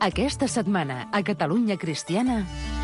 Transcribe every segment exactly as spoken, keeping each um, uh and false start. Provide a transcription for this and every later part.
Aquesta setmana, a Catalunya Cristiana,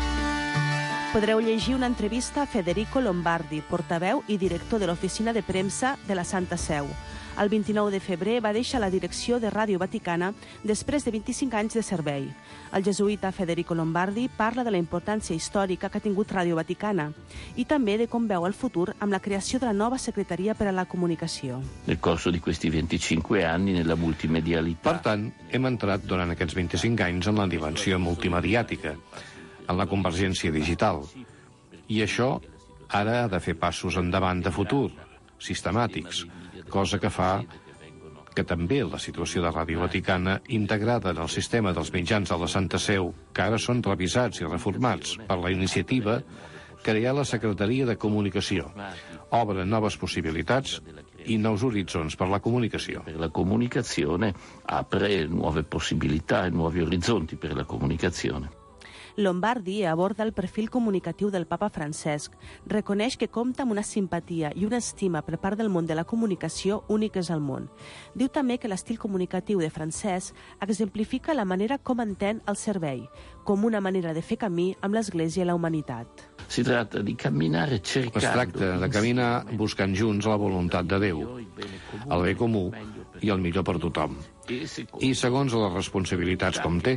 podreu llegir una entrevista a Federico Lombardi, portaveu i director de l'Oficina de Premsa de la Santa Seu. El vint-i-nou de febrer va deixar la direcció de Ràdio Vaticana després de vint-i-cinc anys de servei. El jesuïta Federico Lombardi parla de la importància històrica que ha tingut Ràdio Vaticana i també de com veu el futur amb la creació de la nova Secretaria per a la Comunicació. Nel corso di questi venticinque anni nella multimedialità. Per tant, hem entrat durant aquests vint-i-cinc anys en la dimensió multimediàtica, en la convergència digital. I això ara ha de fer passos endavant de futur, sistemàtics, cosa que fa que també la situació de Ràdio Vaticana, integrada en el sistema dels mitjans de la Santa Seu, que ara són revisats i reformats per la iniciativa, crear la Secretaria de Comunicació. Obre noves possibilitats i nous horitzons per la comunicació. Per la comunicazione apre nuove possibilità e nuovi orizzonti per la comunicazione. Lombardi aborda el perfil comunicatiu del papa Francesc, reconeix que compta amb una simpatia i una estima per part del món de la comunicació úniques al món. Diu també que l'estil comunicatiu de Francesc exemplifica la manera com entén el servei, com una manera de fer camí amb l'Església i la humanitat. Si tratta di camminare cercando... Es tracta de caminar buscant junts la voluntat de Déu, el bé comú i el millor per tothom. I segons les responsabilitats com té.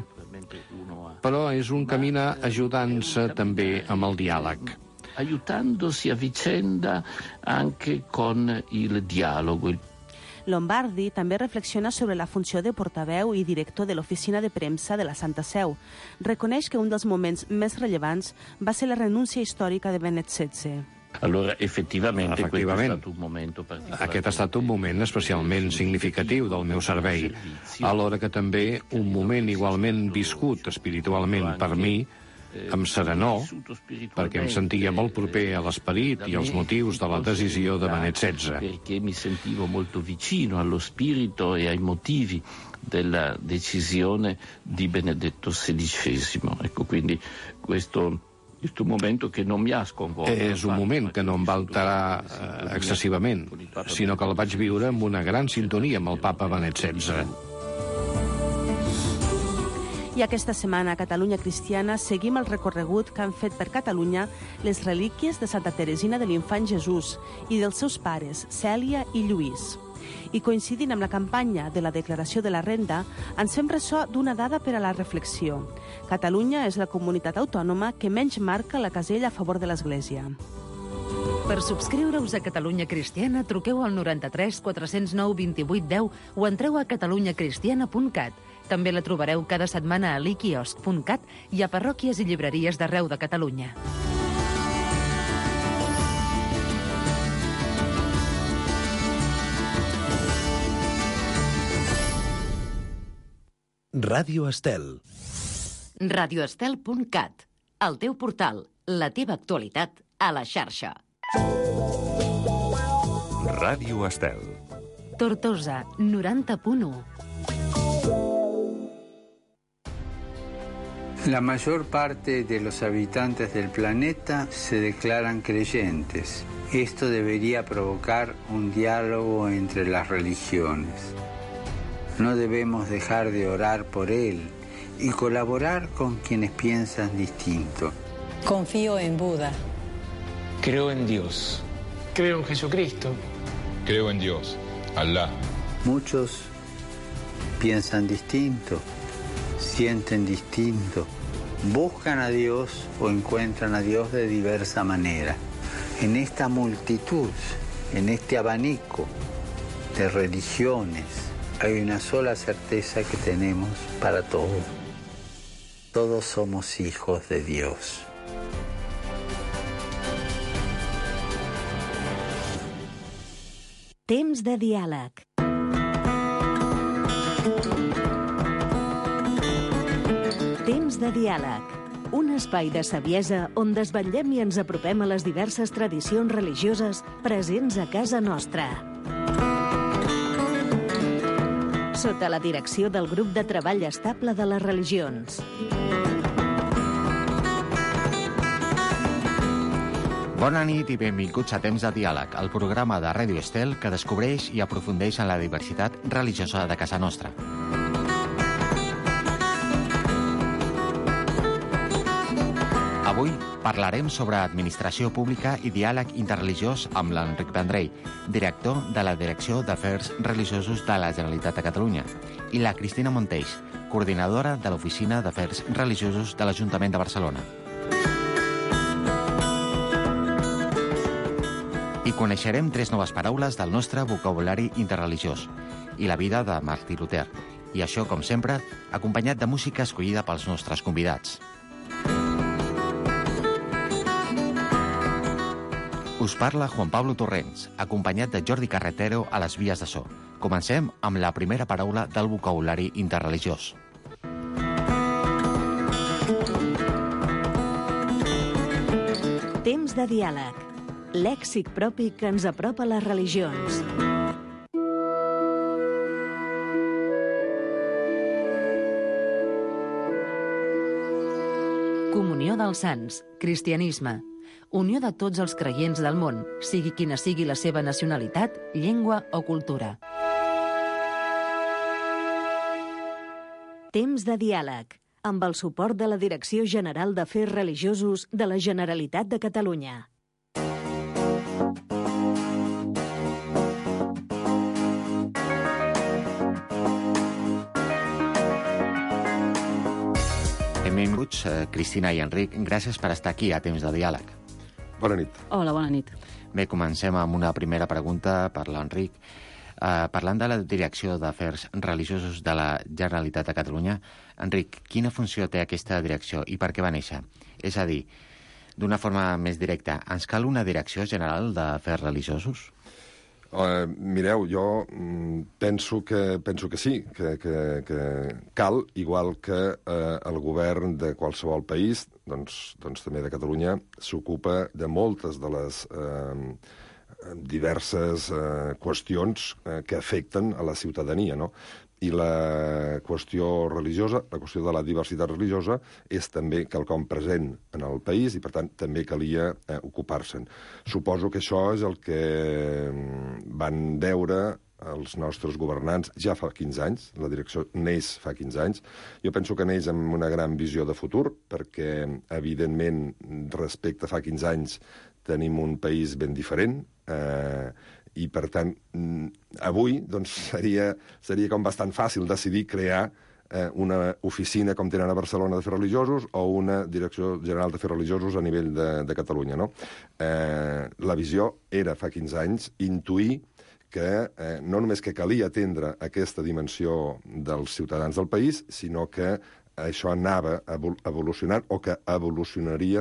Però és un caminar ajudant-se també amb el diàleg. Aiutandosi a vicenda anche con il dialogo. Lombardi també reflexiona sobre la funció de portaveu i director de l'Oficina de Premsa de la Santa Seu. Reconeix que un dels moments més rellevants va ser la renúncia històrica de Benet setze. Allora, effettivamente, Efectivament, questo è stato un momento particolare. Aquest ha estat un moment especialment significatiu del meu servei, alhora que també un moment igualment viscut espiritualment per mi, amb serenor, perquè em sentia molt proper a l'esperit i als motius de la decisió de Benet setze. Perché mi sentivo molto vicino allo spirito e ai motivi della decisione di Benedetto sedicesimo. Ecco, quindi questo... És un moment que no m'ha sconvolto. És un moment que no em va alterar eh, excessivament, sinó que el vaig viure amb una gran sintonia amb el papa Benet setze. I aquesta setmana a Catalunya Cristiana seguim el recorregut que han fet per Catalunya les relíquies de Santa Teresina de l'Infant Jesús i dels seus pares, Cèlia i Lluís. I coincidint amb la campanya de la declaració de la renda, ens fem ressò d'una dada per a la reflexió. Catalunya és la comunitat autònoma que menys marca la casella a favor de l'Església. Per subscriure-us a Catalunya Cristiana, truqueu al noranta-tres quatre cents nou vint-i-vuit deu o entreu a catalunya cristiana punt cat. També la trobareu cada setmana a l'iquiosc punt cat i a parròquies i llibreries d'arreu de Catalunya. Ràdio Estel. radio estel punt cat. El teu portal, la teva actualitat a la xarxa. Ràdio Estel. Tortosa, noranta punt u. La mayor parte de los habitantes del planeta se declaran creyentes. Esto debería provocar un diálogo entre las religiones. No debemos dejar de orar por él y colaborar con quienes piensan distinto. Confío en Buda. Creo en Dios. Creo en Jesucristo. Creo en Dios, Alá. Muchos piensan distinto, sienten distinto, buscan a Dios o encuentran a Dios de diversa manera. En esta multitud, en este abanico de religiones, hay una sola certeza que tenemos para todos. Todos somos hijos de Dios. Temps de diàleg. Temps de diàleg. Un espai de saviesa on desvetllem i ens apropem a les diverses tradicions religioses presents a casa nostra. Sota la direcció del grup de treball estable de les religions. Bona nit i benvinguts a Temps de Diàleg, el programa de Ràdio Estel que descobreix i aprofundeix en la diversitat religiosa de casa nostra. Avui parlarem sobre administració pública i diàleg interreligiós amb l'Enric Vendrell, director de la Direcció d'Afers Religiosos de la Generalitat de Catalunya, i la Cristina Monteix, coordinadora de l'Oficina d'Afers Religiosos de l'Ajuntament de Barcelona. I coneixerem tres noves paraules del nostre vocabulari interreligiós i la vida de Martí Luter. I això, com sempre, acompanyat de música escollida pels nostres convidats. Us parla Juan Pablo Torrents, acompanyat de Jordi Carretero a les vies de so. Comencem amb la primera paraula del vocabulari interreligiós. Temps de diàleg. Lèxic propi que ens apropa a les religions. Comunió dels sants, cristianisme. Unió de tots els creients del món, sigui quina sigui la seva nacionalitat, llengua o cultura. Temps de diàleg, amb el suport de la Direcció General d'Afers Religiosos de la Generalitat de Catalunya. Benvinguts, Cristina i Enric. Gràcies per estar aquí a Temps de diàleg. Bona nit. Hola, bona nit. Bé, comencem amb una primera pregunta per l'Enric. Uh, parlant de la Direcció d'Afers Religiosos de la Generalitat de Catalunya, Enric, quina funció té aquesta direcció i per què va néixer? És a dir, d'una forma més directa, ens cal una Direcció General d'Afers Religiosos? Uh, mireu, jo mm, penso, que, penso que sí, que, que, que cal, igual que uh, el govern de qualsevol país, doncs, doncs també de Catalunya, s'ocupa de moltes de les uh, diverses uh, qüestions uh, que afecten a la ciutadania, no? I la qüestió religiosa, la qüestió de la diversitat religiosa, és també quelcom present en el país i, per tant, també calia eh, ocupar-se'n. Suposo que això és el que van veure els nostres governants ja fa quinze anys. La direcció neix fa quinze anys. Jo penso que neix amb una gran visió de futur, perquè, evidentment, respecte a fa quinze anys, tenim un país ben diferent, eh, i, per tant, avui doncs, seria, seria com bastant fàcil decidir crear eh, una oficina com tenen a Barcelona d'Afers Religiosos o una Direcció General d'Afers Religiosos a nivell de, de Catalunya. No? Eh, la visió era, fa quinze anys, intuir que eh, no només que calia atendre aquesta dimensió dels ciutadans del país, sinó que això anava evolucionant o que evolucionaria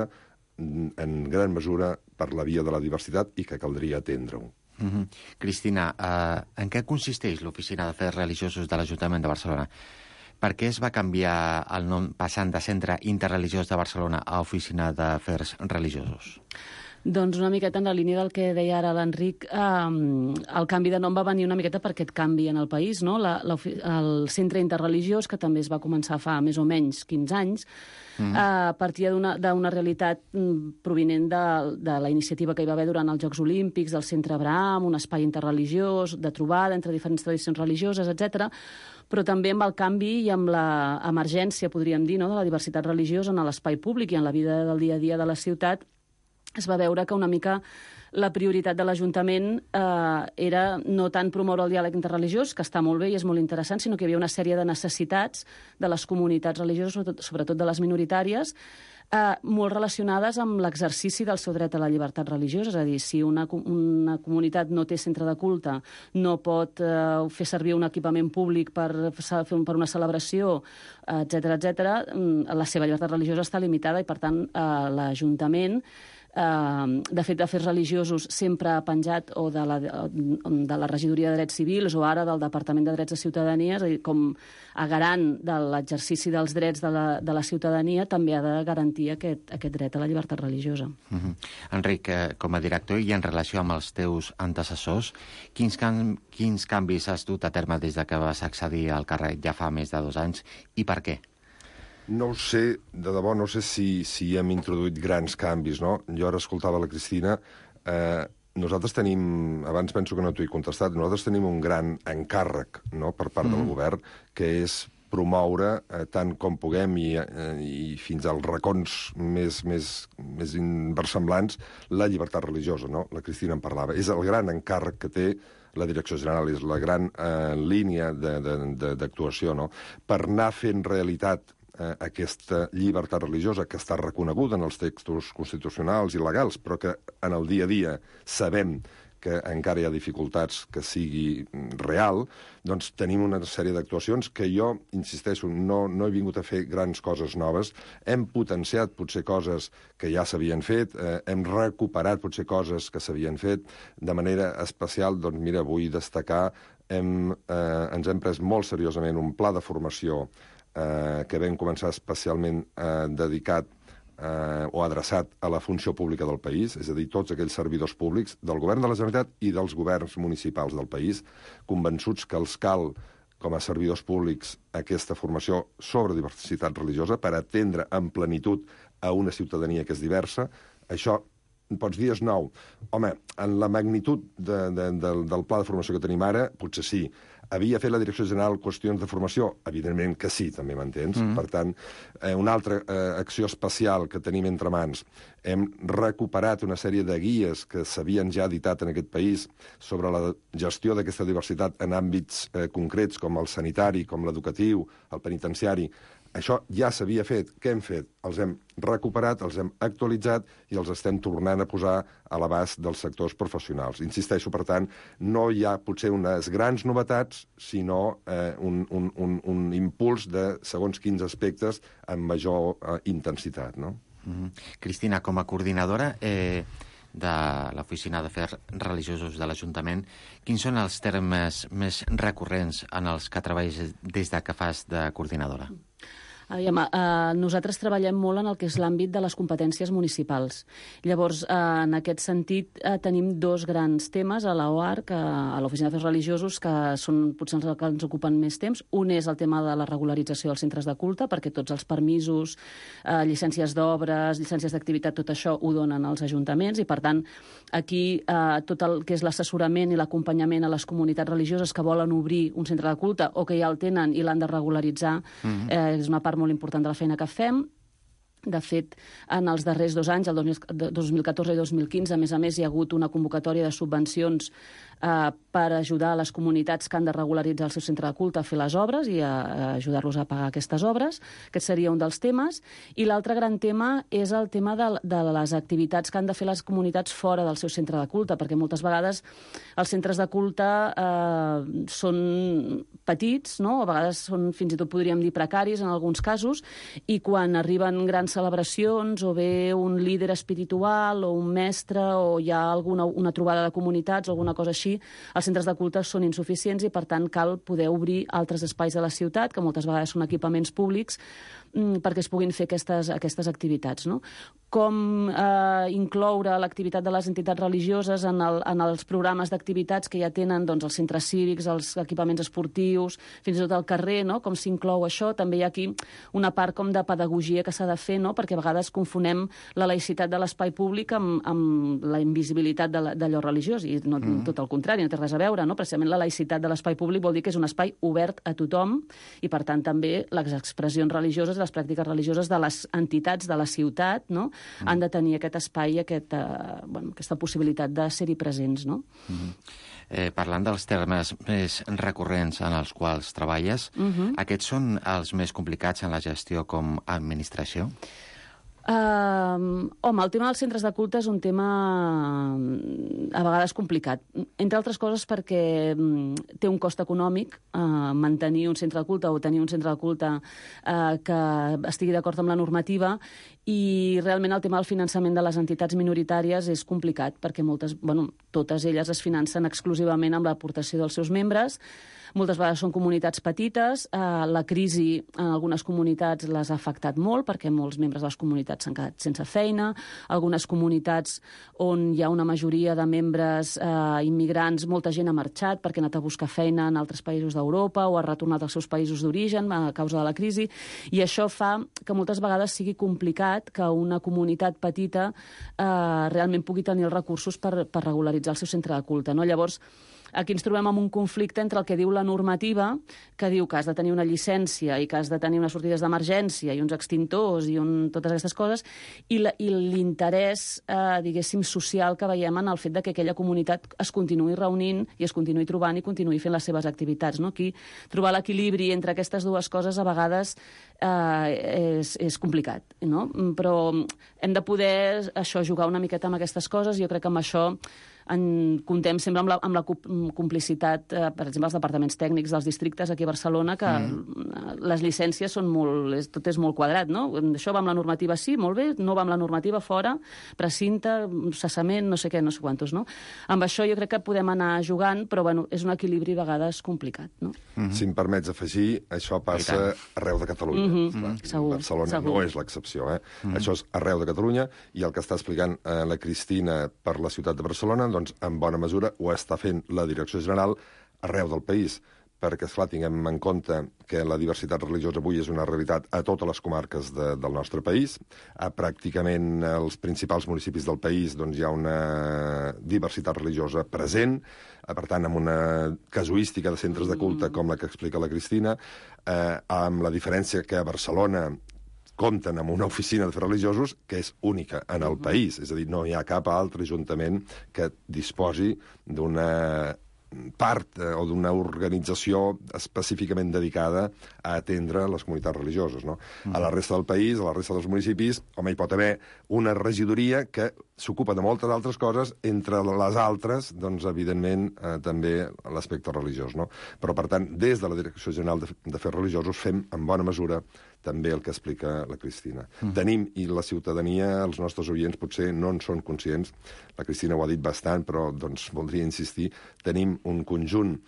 en gran mesura per la via de la diversitat i que caldria atendre-ho. Mm-hmm. Cristina, uh, en què consisteix l'Oficina d'Afers Religiosos de l'Ajuntament de Barcelona? Per què es va canviar el nom passant de Centre Interreligiós de Barcelona a Oficina d'Afers Religiosos? Doncs una miqueta en la línia del que deia ara l'Enric, eh, el canvi de nom va venir una miqueta per aquest canvi en el país, no? La, la, el Centre Interreligiós, que també es va començar fa més o menys quinze anys, Mm. Uh, partia d'una realitat mm, provinent de, de la iniciativa que hi va haver durant els Jocs Olímpics, del Centre Abraham, un espai interreligiós, de trobada entre diferents tradicions religioses, etcètera, però també amb el canvi i amb l'emergència, podríem dir, no?, de la diversitat religiosa en l'espai públic i en la vida del dia a dia de la ciutat, es va veure que una mica la prioritat de l'Ajuntament eh, era no tant promoure el diàleg interreligiós, que està molt bé i és molt interessant, sinó que hi havia una sèrie de necessitats de les comunitats religioses, sobretot, sobretot de les minoritàries, eh, molt relacionades amb l'exercici del seu dret a la llibertat religiosa. És a dir, si una, una comunitat no té centre de culte, no pot eh, fer servir un equipament públic per, per una celebració, etcètera, etcètera, la seva llibertat religiosa està limitada i, per tant, eh, l'Ajuntament Uh, de fet, d'Afers Religiosos sempre ha penjat o de la, de la Regidoria de Drets Civils o ara del Departament de Drets de Ciutadania, és a dir, com a garant de l'exercici dels drets de la, de la ciutadania, també ha de garantir aquest, aquest dret a la llibertat religiosa. Uh-huh. Enric, eh, com a director i en relació amb els teus antecessors, quins, can quins canvis has dut a terme des de que vas accedir al càrrec ja fa més de dos anys i per què? No ho sé, de debò, no sé si, si hem introduït grans canvis, no? Jo ara escoltava la Cristina. Eh, nosaltres tenim, abans penso que no t'ho he contestat, nosaltres tenim un gran encàrrec, no?, per part mm. del govern, que és promoure eh, tant com puguem i, eh, i fins als racons més, més, més inversemblants la llibertat religiosa, no? La Cristina en parlava. És el gran encàrrec que té la Direcció General, és la gran eh, línia d'actuació, no? Per anar fent realitat eh, aquesta llibertat religiosa que està reconeguda en els textos constitucionals i legals, però que en el dia a dia sabem que encara hi ha dificultats que sigui real, doncs tenim una sèrie d'actuacions que jo, insisteixo, no, no he vingut a fer grans coses noves. Hem potenciat potser coses que ja s'havien fet, eh, hem recuperat potser coses que s'havien fet. De manera especial, doncs mira, vull destacar, hem, eh, ens hem pres molt seriosament un pla de formació eh, que vam començar especialment eh, dedicat Eh, o adreçat a la funció pública del país, és a dir, tots aquells servidors públics del govern de la Generalitat i dels governs municipals del país, convençuts que els cal, com a servidors públics, aquesta formació sobre diversitat religiosa per atendre en plenitud a una ciutadania que és diversa. Això, pots dir, és nou. Home, en la magnitud de, de, de, del pla de formació que tenim ara, potser sí. Havia fet la Direcció General qüestions de formació? Evidentment que sí, també m'entens. Mm. Per tant, eh, una altra eh, acció especial que tenim entre mans, hem recuperat una sèrie de guies que s'havien ja editat en aquest país sobre la gestió d'aquesta diversitat en àmbits eh, concrets, com el sanitari, com l'educatiu, el penitenciari. Això ja s'havia fet. Què hem fet? Els hem recuperat, els hem actualitzat i els estem tornant a posar a l'abast dels sectors professionals. Insisteixo, per tant, no hi ha potser unes grans novetats, sinó eh, un, un, un, un impuls de segons quins aspectes amb major eh, intensitat, no? Mm-hmm. Cristina, com a coordinadora eh, de l'Oficina d'Afers Religiosos de l'Ajuntament, quins són els termes més recurrents en els que treballes des de que fas de coordinadora? Aviam, eh, nosaltres treballem molt en el que és l'àmbit de les competències municipals. Llavors, eh, en aquest sentit, eh, tenim dos grans temes a l'O A R C, a l'Oficina d'Afers Religiosos, que són potser els que ens ocupen més temps. Un és el tema de la regularització dels centres de culte, perquè tots els permisos, eh, llicències d'obres, llicències d'activitat, tot això ho donen els ajuntaments, i per tant, aquí eh, tot el que és l'assessorament i l'acompanyament a les comunitats religioses que volen obrir un centre de culte o que ja el tenen i l'han de regularitzar, mm-hmm. eh, és una part molt important de la feina que fem. De fet, en els darrers dos anys, el dos mil catorze i dos mil quinze, a més a més, hi ha hagut una convocatòria de subvencions eh, per ajudar a les comunitats que han de regularitzar el seu centre de culte a fer les obres i a, a ajudar-los a pagar aquestes obres. Aquest seria un dels temes. I l'altre gran tema és el tema de, de les activitats que han de fer les comunitats fora del seu centre de culte, perquè moltes vegades els centres de culte eh, són petits, no? A vegades són, fins i tot podríem dir, precaris en alguns casos, i quan arriben grans celebracions o bé un líder espiritual o un mestre o hi ha alguna una trobada de comunitats o alguna cosa així, els centres de culte són insuficients i, per tant, cal poder obrir altres espais de la ciutat, que moltes vegades són equipaments públics, perquè es puguin fer aquestes, aquestes activitats, no? Com eh, incloure l'activitat de les entitats religioses en, el, en els programes d'activitats que ja tenen, doncs, els centres cívics, els equipaments esportius, fins i tot al carrer, no? Com s'inclou això? També hi ha aquí una part com de pedagogia que s'ha de fer, no? Perquè a vegades confonem la laïcitat de l'espai públic amb, amb la invisibilitat d'allò religiós, i no, mm. tot el contrari, no té res a veure, no? Precisament la laïcitat de l'espai públic vol dir que és un espai obert a tothom i, per tant, també les expressions religioses, les pràctiques religioses de les entitats de la ciutat, no? Mm. Han de tenir aquest espai i aquest, uh, bueno, aquesta possibilitat de ser-hi presents, no? Mm. Eh, parlant dels termes més recurrents en els quals treballes, mm-hmm. aquests són els més complicats en la gestió com a administració? Uh, home, el tema dels centres de culte és un tema a vegades complicat, entre altres coses perquè um, té un cost econòmic uh, mantenir un centre de culte o tenir un centre de culte uh, que estigui d'acord amb la normativa, i realment el tema del finançament de les entitats minoritàries és complicat perquè moltes, bueno, totes elles es financen exclusivament amb l'aportació dels seus membres. Moltes vegades són comunitats petites, eh, la crisi en algunes comunitats les ha afectat molt perquè molts membres de les comunitats s'han quedat sense feina, algunes comunitats on hi ha una majoria de membres eh, immigrants, molta gent ha marxat perquè ha anat a buscar feina en altres països d'Europa o ha retornat als seus països d'origen a causa de la crisi, i això fa que moltes vegades sigui complicat que una comunitat petita eh, realment pugui tenir els recursos per, per regularitzar el seu centre de culte, no? Llavors, aquí ens trobem amb un conflicte entre el que diu la normativa, que diu que has de tenir una llicència i que has de tenir unes sortides d'emergència i uns extintors i un, totes aquestes coses, i l'interès, eh, diguéssim, social que veiem en el fet de que aquella comunitat es continuï reunint i es continuï trobant i continuï fent les seves activitats. No? Aquí trobar l'equilibri entre aquestes dues coses a vegades eh, és, és complicat, no? Però hem de poder això jugar una miqueta amb aquestes coses, i jo crec que amb això en comptem sempre amb la, amb la complicitat, eh, per exemple, els departaments tècnics dels districtes aquí a Barcelona, que mm. les llicències són molt... És, tot és molt quadrat, no? Això va amb la normativa, sí, molt bé, no va amb la normativa, fora, precinte, cessament, no sé què, no sé quantos, no? Amb això jo crec que podem anar jugant, però, bueno, és un equilibri a vegades complicat, no? Mm-hmm. Si em permets afegir, això passa arreu de Catalunya. Mm-hmm. Segur, Barcelona segur. no és l'excepció, eh? Mm-hmm. Això és arreu de Catalunya, i el que està explicant eh, la Cristina per la ciutat de Barcelona, doncs, en bona mesura, ho està fent la Direcció General arreu del país, perquè, esclar, tinguem en compte que la diversitat religiosa avui és una realitat a totes les comarques de, del nostre país. A pràcticament els principals municipis del país doncs, hi ha una diversitat religiosa present, per tant, amb una casuística de centres de culte com la que explica la Cristina, eh, amb la diferència que a Barcelona compten amb una oficina de fets religiosos que és única en el país. És a dir, no hi ha cap altre ajuntament que disposi d'una part eh, o d'una organització específicament dedicada a atendre les comunitats religioses, no? Mm. A la resta del país, a la resta dels municipis, home, hi pot haver una regidoria que s'ocupa de moltes altres coses, entre les altres, doncs, evidentment, eh, també l'aspecte religiós, no? Però, per tant, des de la Direcció General de, de Afers Religiosos fem, en bona mesura, també el que explica la Cristina. Mm. Tenim, i la ciutadania, els nostres oients, potser no en són conscients, la Cristina ho ha dit bastant, però doncs, voldria insistir, tenim un conjunt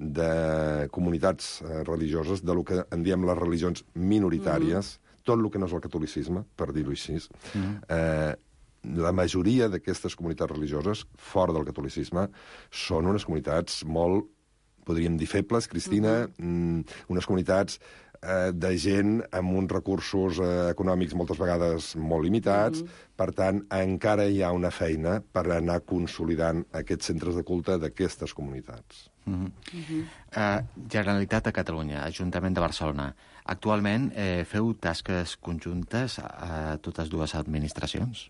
de comunitats eh, religioses, de lo que en diem les religions minoritàries, mm. tot el que no és el catolicisme, per dir-ho així. Mm. Eh, la majoria d'aquestes comunitats religioses, fora del catolicisme, són unes comunitats molt, podríem dir, febles, Cristina, mm. unes comunitats eh, de gent amb uns recursos eh, econòmics moltes vegades molt limitats. Mm-hmm. Per tant, encara hi ha una feina per anar consolidant aquests centres de culte d'aquestes comunitats. Mm-hmm. Mm-hmm. Uh, Generalitat de Catalunya, Ajuntament de Barcelona. Actualment eh, feu tasques conjuntes a totes dues administracions?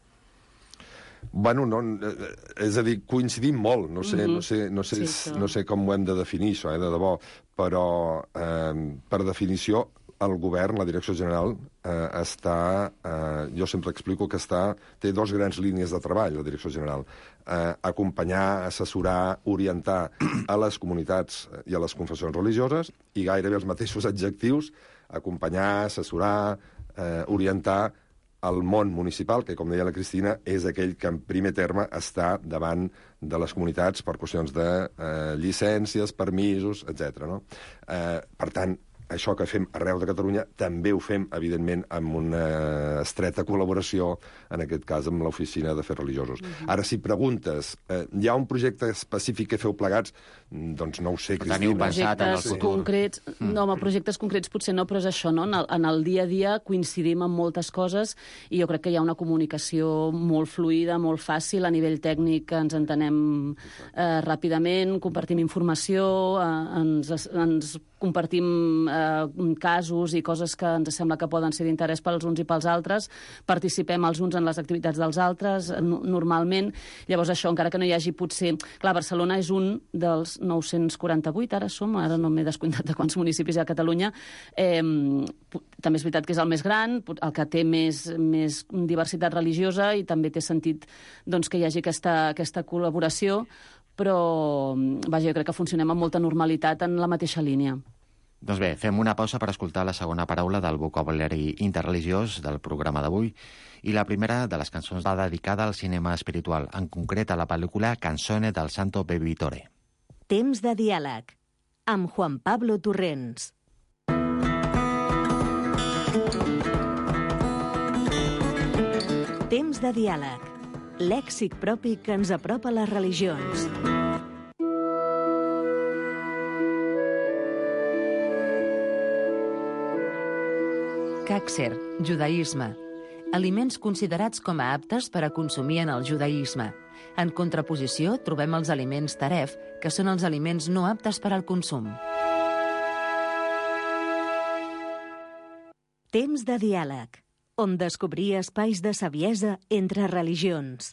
Bueno, no, és a dir, coincidim molt, no sé, mm-hmm. no sé, no sé, sí, no sé com ho hem de definir, això, eh, de debò, però eh, per definició el govern, la Direcció General, eh, està, eh, jo sempre explico que està, té dos grans línies de treball, la Direcció General. Eh, acompanyar, assessorar, orientar a les comunitats i a les confessions religioses, i gairebé els mateixos adjectius, acompanyar, assessorar, eh, orientar el món municipal, que, com deia la Cristina, és aquell que en primer terme està davant de les comunitats per qüestions de eh, llicències, permisos, etcètera. No? Eh, per tant, això que fem arreu de Catalunya també ho fem, evidentment, amb una estreta col·laboració, en aquest cas, amb l'Oficina d'Afers Religiosos. Mm-hmm. Ara, si preguntes, eh, hi ha un projecte específic que feu plegats? Doncs no ho sé, Cristina. Teniu pensat en el futur? Concrets, mm. No, home, projectes concrets potser no, però és això, no? En el, en el dia a dia coincidim en moltes coses i jo crec que hi ha una comunicació molt fluida, molt fàcil, a nivell tècnic ens entenem eh, ràpidament, compartim informació, eh, ens, ens compartim eh, casos i coses que ens sembla que poden ser d'interès pels uns i pels altres, participem els uns en les activitats dels altres, no, normalment. Llavors això, encara que no hi hagi potser... Clar, Barcelona és un dels nou-cents quaranta-vuit, ara som, ara no m'he descomptat de quants municipis hi ha a Catalunya, eh, també és veritat que és el més gran, el que té més, més diversitat religiosa, i també té sentit doncs, que hi hagi aquesta, aquesta col·laboració, però, vaja, jo crec que funcionem amb molta normalitat en la mateixa línia. Doncs bé, fem una pausa per escoltar la segona paraula del vocabulari interreligiós del programa d'avui, i la primera de les cançons va dedicada al cinema espiritual, en concret a la pel·lícula Canzone del Santo Bevitore. Temps de diàleg, amb Juan Pablo Torrents. Temps de diàleg, lèxic propi que ens apropa a les religions. Càxer, judaïsme. aliments considerats com a aptes per a consumir en el judaïsme. En contraposició, trobem els aliments taref, que són els aliments no aptes per al consum. Temps de diàleg, on descobrir espais de saviesa entre religions.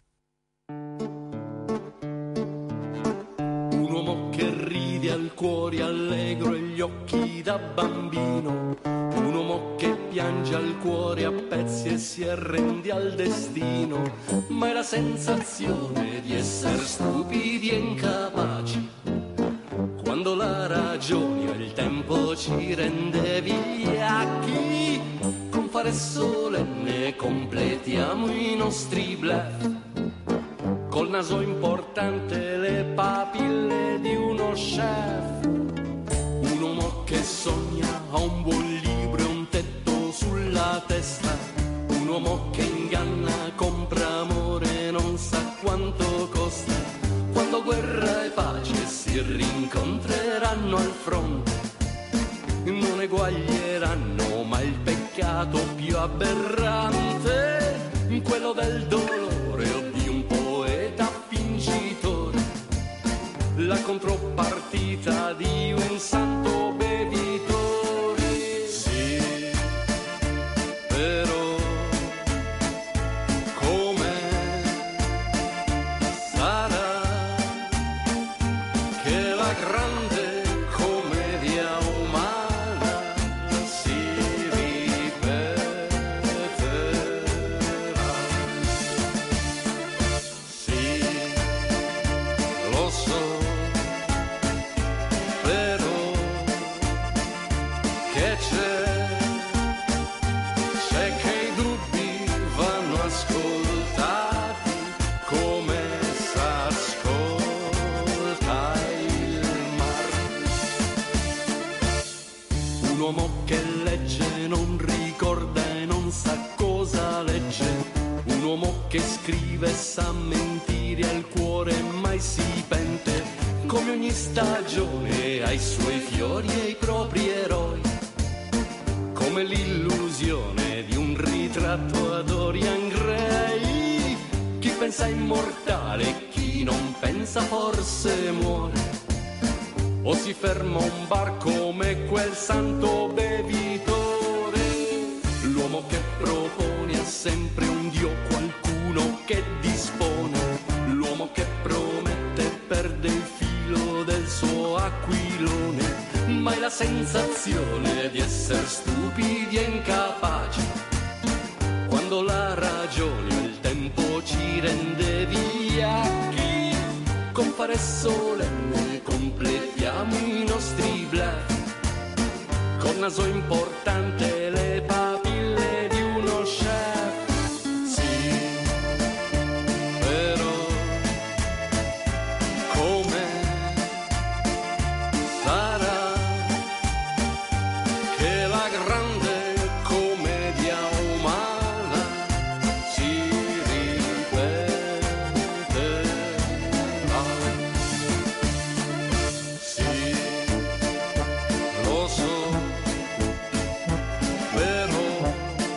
Un uomo che ride al cuore allegro e gli occhi da bambino, un uomo che piange al cuore a pezzi e si arrende al destino, ma è la sensazione di essere stupidi e incapaci, quando la ragione o il tempo ci rende vigliacchi. Con fare solenne completiamo i nostri bluff, col naso importante, le papille di uno chef. Un uomo che sogna ha un buon libro e un tetto sulla testa. Un uomo che inganna, compra amore, non sa quanto costa. Quando guerra e pace si rincontreranno al fronte, non eguaglieranno mai il peccato più aberrante, quello del dolore o di un poeta vincitore, la contropartita di un santo bevitore. Sì, però come sarà che la grande commedia umana si ripeterà? Sì, lo so, però che c'è, c'è che i dubbi vanno ascoltati come s'ascolta il mar. Un uomo che legge non ricorda e non sa cosa legge, un uomo che scrive sa mentire al cuore mai si pente, come ogni stagione ha i suoi fiori e i propri eroi, come l'illusione di un ritratto a Dorian Gray. Chi pensa immortale, chi non pensa forse muore, o si ferma un bar come quel santo bevitore. L'uomo che propone ha sempre un dio, qualcuno che dispone, l'uomo che promette perde il filo del suo aquilone, ma è la sensazione di essere stupidi e incapaci, quando la ragione o il tempo ci rende vigliacchi. Con fare solenne completiamo i nostri bluff, con naso importante, le papille di uno chef. Sì, però come sarà che la grande commedia umana si ripeterà? Sì, lo so, però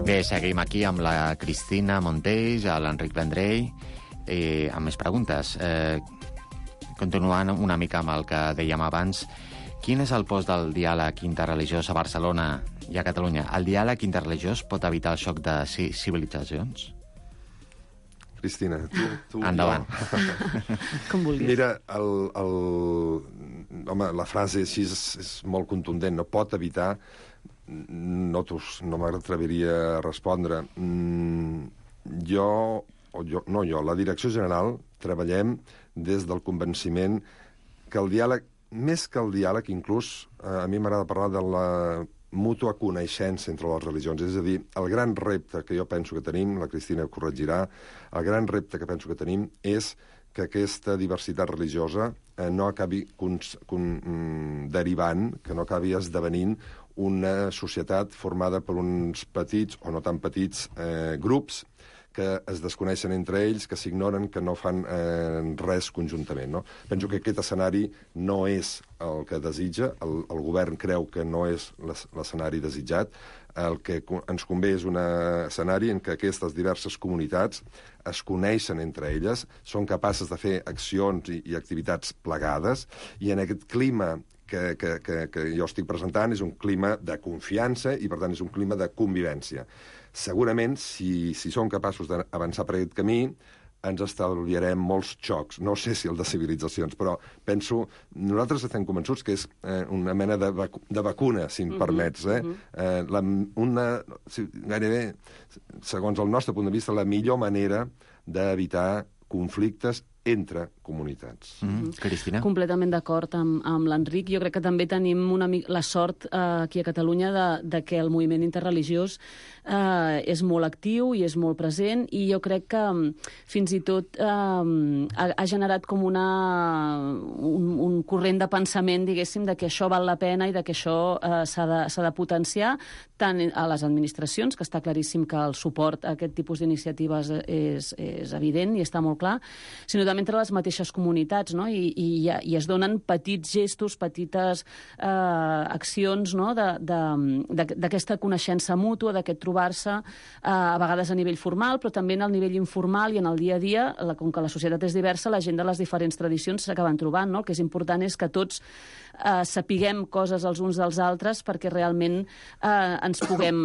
Bé, seguim aquí amb la Cristina Monteix, l'Enric Vendrell, eh, amb més preguntes. Eh, continuant una mica amb el que dèiem abans, quin és el post del diàleg interreligiós a Barcelona i a Catalunya? El diàleg interreligiós pot evitar el xoc de civilitzacions? Cristina, tu... tu Endavant. Com vulguis. Mira, el, el... Home, la frase així és, és molt contundent. No pot evitar... No, no m'atreviria a respondre. Mm, jo, o jo... No, jo, la Direcció General treballem des del convenciment que el diàleg, més que el diàleg, inclús, eh, a mi m'agrada parlar de la mútua coneixença entre les religions. És a dir, el gran repte que jo penso que tenim, la Cristina corregirà, el gran repte que penso que tenim és que aquesta diversitat religiosa eh, no acabi con, con, mm, derivant, que no acabi esdevenint una societat formada per uns petits, o no tan petits, eh, grups que es desconeixen entre ells, que s'ignoren, que no fan eh, res conjuntament. No? Penso que aquest escenari no és el que desitja, el, el govern creu que no és l'escenari desitjat, el que ens convé és un escenari en què aquestes diverses comunitats es coneixen entre elles, són capaces de fer accions i, i activitats plegades, i en aquest clima que, que, que, que jo estic presentant és un clima de confiança i, per tant, és un clima de convivència. Segurament, si, si som capaços d'avançar per aquest camí, ens estalviarem molts xocs. No sé si el de civilitzacions, però penso... Nosaltres estem convençuts que és eh, una mena de, vacu de vacuna, si em uh-huh, permets. Eh? Uh-huh. eh, la, una, gairebé, segons el nostre punt de vista, la millor manera d'evitar conflictes entre comunitats. Mm-hmm. Cristina? Completament d'acord amb, amb l'Enric. Jo crec que també tenim una, la sort eh, aquí a Catalunya de, de que el moviment interreligiós eh, és molt actiu i és molt present, i jo crec que fins i tot eh, ha, ha generat com una, un, un corrent de pensament, diguéssim, de que això val la pena i de que això eh, s'ha de, s'ha de potenciar tant a les administracions, que està claríssim que el suport a aquest tipus d'iniciatives és, és evident i està molt clar, sinó també entre les mateixes comunitats, no? I, i, i es donen petits gestos, petites eh, accions, no? d'aquesta coneixença mútua, d'aquest trobar-se, eh, a vegades a nivell formal, però també en el nivell informal i en el dia a dia, la, com que la societat és diversa, la gent de les diferents tradicions s'acaben trobant, no? El que és important és que tots eh, sapiguem coses els uns dels altres perquè realment eh, ens puguem...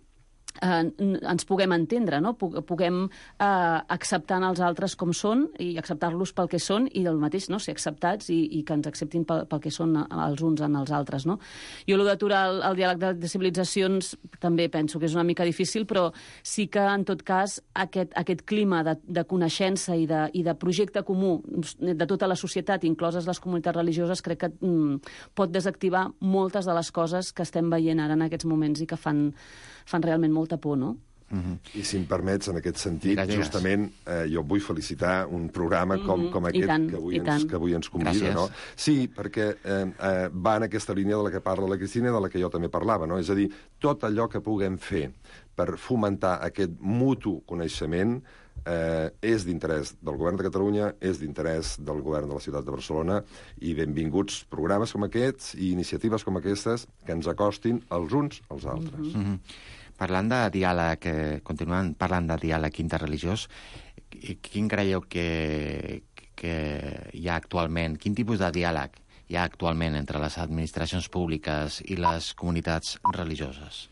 Eh, ens puguem entendre, no? Puguem eh, acceptar els altres com són i acceptar-los pel que són, i del mateix, no? Ser acceptats i, i que ens acceptin pel, pel que són els uns en els altres, no? Jo el d'aturar el, el diàleg de, de civilitzacions també penso que és una mica difícil, però sí que, en tot cas, aquest, aquest clima de, de coneixença i de, i de projecte comú de tota la societat, incloses les comunitats religioses, crec que mm, pot desactivar moltes de les coses que estem veient ara en aquests moments i que fan, fan realment molta por, no? Uh-huh. I si em permets, en aquest sentit, digues, digues. justament eh, jo vull felicitar un programa com, uh-huh. com aquest tant, que, avui ens, que avui ens convida. No? Sí, perquè eh, eh, va en aquesta línia de la que parla la Cristina i de la que jo també parlava. No? És a dir, tot allò que puguem fer per fomentar aquest mutu coneixement eh, és d'interès del govern de Catalunya, és d'interès del govern de la ciutat de Barcelona, i benvinguts programes com aquests i iniciatives com aquestes que ens acostin els uns als altres. Uh-huh. Uh-huh. Parlant de diàleg, eh, continuant parlant de diàleg interreligiós, quin creieu que, que hi ha actualment, quin tipus de diàleg hi ha actualment entre les administracions públiques i les comunitats religioses?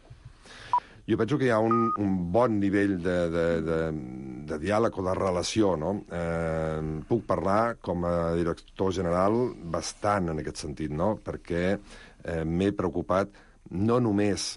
Jo penso que hi ha un, un bon nivell de, de, de, de diàleg o de relació, no? Eh, puc parlar com a director general bastant en aquest sentit, no? Perquè eh, m'he preocupat no només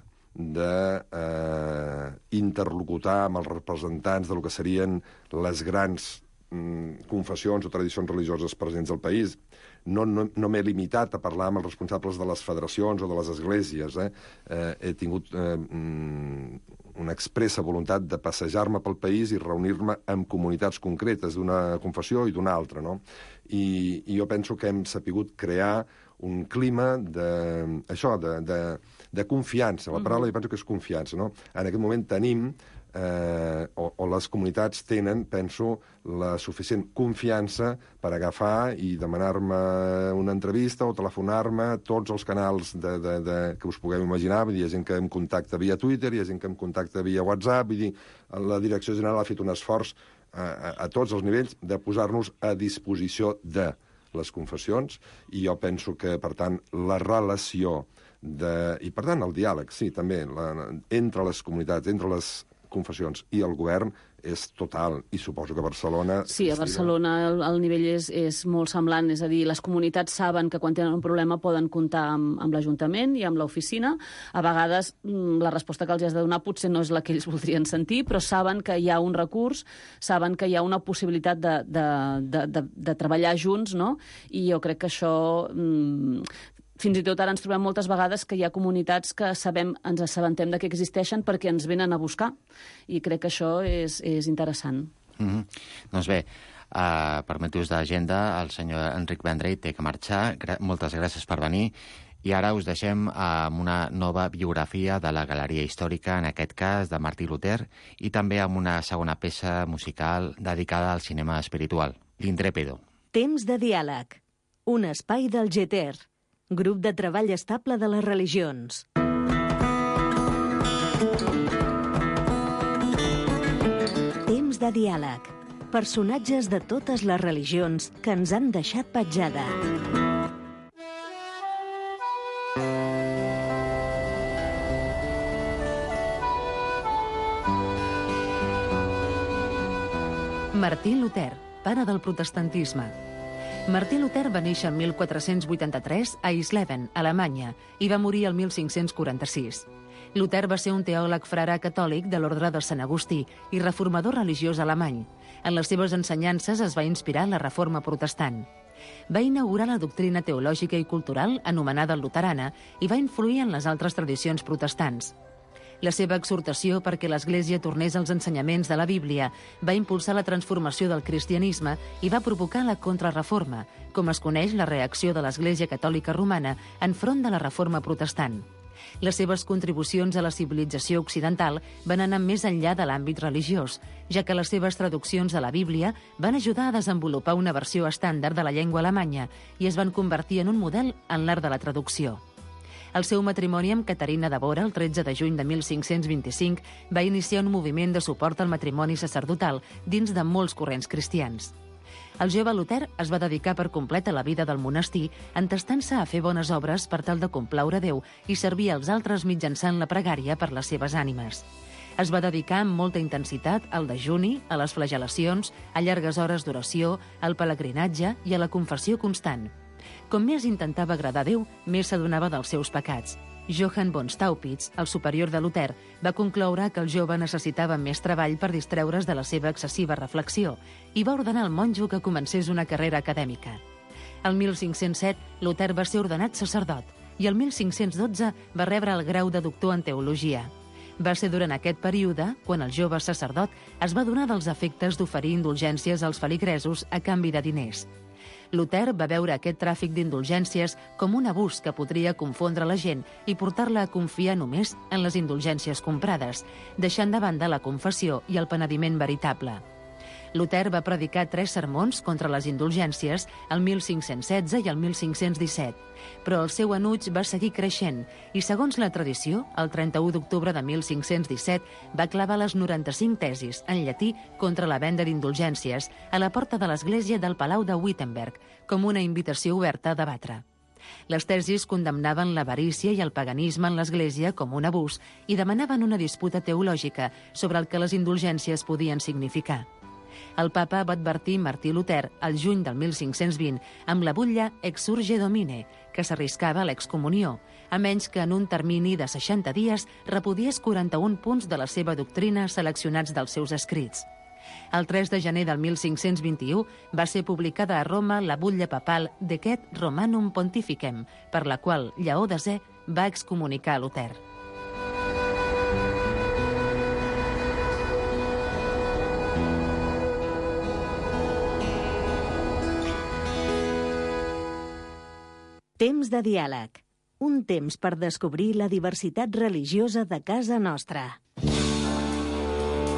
d'interlocutar eh, amb els representants del que serien les grans mm, confessions o tradicions religioses presents al país. No, no, no m'he limitat a parlar amb els responsables de les federacions o de les esglésies. Eh? Eh, he tingut eh, una expressa voluntat de passejar-me pel país i reunir-me amb comunitats concretes d'una confessió i d'una altra. No? I, I jo penso que hem sapigut crear un clima de, això, de, de, de confiança. La paraula jo penso que és confiança. No? En aquest moment tenim eh, o, o les comunitats tenen, penso, la suficient confiança per agafar i demanar-me una entrevista o telefonar-me a tots els canals de, de, de, que us pugueu imaginar. Vull dir, hi ha gent que em contacta via Twitter, hi ha gent que em contacta via WhatsApp, vull dir, la Direcció General ha fet un esforç a, a, a tots els nivells de posar-nos a disposició de les confessions, i jo penso que, per tant, la relació de, i, per tant, el diàleg, sí, també, la, entre les comunitats, entre les confessions i el govern és total, i suposo que a Barcelona... Sí, a Barcelona el, el nivell és, és molt semblant, és a dir, les comunitats saben que quan tenen un problema poden comptar amb, amb l'Ajuntament i amb l'oficina. A vegades la resposta que els has de donar potser no és la que ells voldrien sentir, però saben que hi ha un recurs, saben que hi ha una possibilitat de, de, de, de, de treballar junts, no? I jo crec que això... Mmm, fins i tot ara ens trobem moltes vegades que hi ha comunitats que sabem, ens assabentem de que existeixen perquè ens venen a buscar, i crec que això és, és interessant. Mm-hmm. Doncs bé, uh, per motius d'agenda, el senyor Enric Vendrell té que marxar. Gra- moltes gràcies per venir. I ara us deixem amb una nova biografia de la Galeria Històrica, en aquest cas de Martí Luter, i també amb una segona peça musical dedicada al cinema espiritual, L'Intrépido. Temps de diàleg. Un espai del G T E R. Grup de treball estable de les religions. Temps de diàleg. Personatges de totes les religions que ens han deixat petjada. Martí Luter, pare del protestantisme. Martí Luter va néixer el mil quatre-cents vuitanta-tres a Eisleben, Alemanya, i va morir el mil cinc-cents quaranta-sis. Luter va ser un teòleg frare catòlic de l'ordre de Sant Agustí i reformador religiós alemany. En les seves ensenyances es va inspirar la reforma protestant. Va inaugurar la doctrina teològica i cultural anomenada luterana i va influir en les altres tradicions protestants. La seva exhortació perquè l'Església tornés als ensenyaments de la Bíblia va impulsar la transformació del cristianisme i va provocar la contrarreforma, com es coneix la reacció de l'Església Catòlica Romana enfront de la reforma protestant. Les seves contribucions a la civilització occidental van anar més enllà de l'àmbit religiós, ja que les seves traduccions de la Bíblia van ajudar a desenvolupar una versió estàndard de la llengua alemanya i es van convertir en un model en l'art de la traducció. El seu matrimoni amb Caterina de Bora, el tretze de juny de mil cinc-cents vint-i-cinc, va iniciar un moviment de suport al matrimoni sacerdotal dins de molts corrents cristians. El jove Luter es va dedicar per complet a la vida del monestir, entestant-se a fer bones obres per tal de complaure Déu i servir als altres mitjançant la pregària per les seves ànimes. Es va dedicar amb molta intensitat al dejuni, a les flagel·lacions, a llargues hores d'oració, al pelegrinatge i a la confessió constant. Com més intentava agradar a Déu, més s'adonava dels seus pecats. Johann von Staupitz, el superior de Luter, va concloure que el jove necessitava més treball per distreure's de la seva excessiva reflexió i va ordenar al monjo que comencés una carrera acadèmica. El mil cinc-cents set, Luter va ser ordenat sacerdot i el mil cinc-cents dotze va rebre el grau de doctor en teologia. Va ser durant aquest període quan el jove sacerdot es va adonar dels efectes d'oferir indulgències als feligresos a canvi de diners. Luter va veure aquest tràfic d'indulgències com un abús que podria confondre la gent i portar-la a confiar només en les indulgències comprades, deixant de banda la confessió i el penediment veritable. Luter va predicar tres sermons contra les indulgències el mil cinc-cents setze i el mil cinc-cents disset, però el seu enuig va seguir creixent i, segons la tradició, el trenta-u d'octubre de mil cinc-cents disset va clavar les noranta-cinc tesis en llatí contra la venda d'indulgències a la porta de l'església del Palau de Wittenberg, com una invitació oberta a debatre. Les tesis condemnaven l'avarícia i el paganisme en l'Església com un abús i demanaven una disputa teològica sobre el que les indulgències podien significar. El papa va advertir Martí Luter al juny del mil cinc-cents vint amb la butlla Exsurge Domine, que s'arriscava a l'excomunió, a menys que en un termini de seixanta dies repudiés quaranta-un punts de la seva doctrina seleccionats dels seus escrits. El tres de gener del mil cinc-cents vint-i-u va ser publicada a Roma la butlla papal Decet Romanum Pontificem, per la qual Lleó desè va excomunicar Luter. Temps de diàleg. Un temps per descobrir la diversitat religiosa de casa nostra.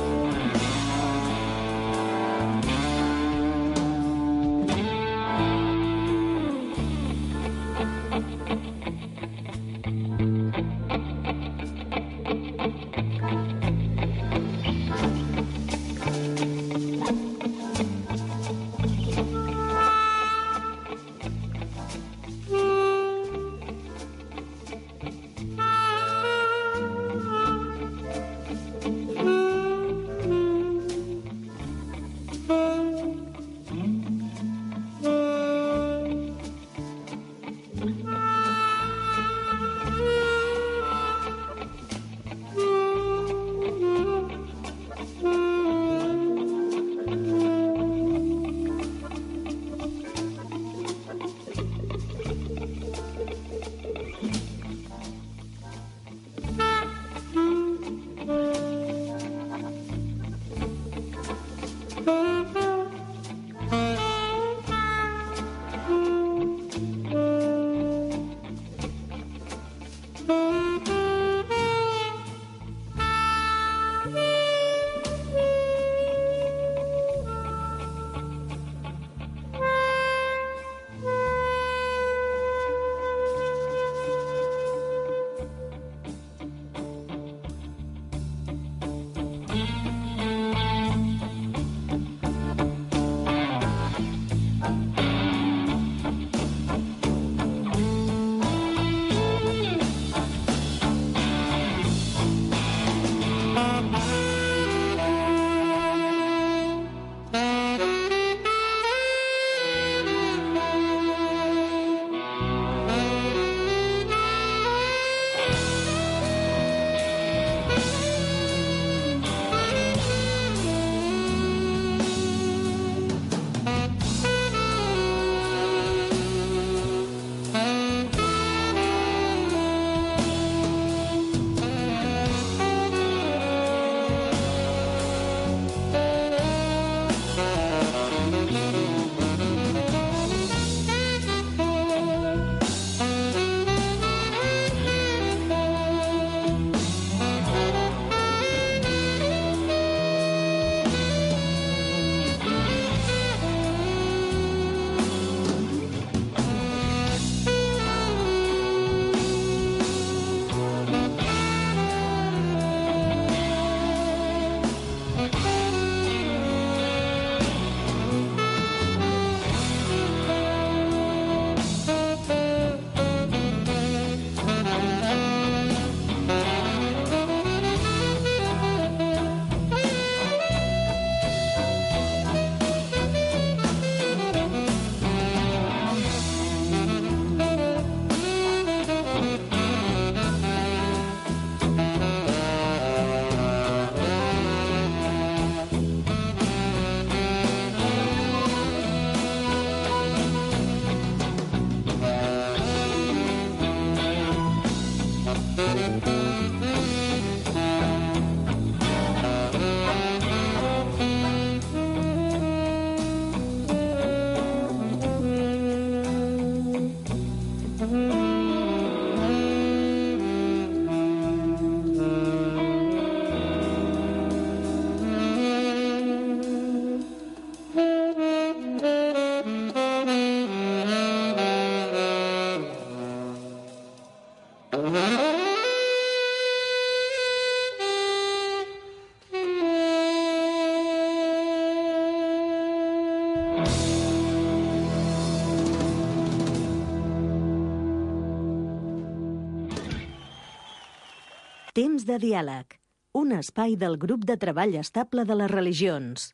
Temps de diàleg, un espai del grup de treball estable de les religions.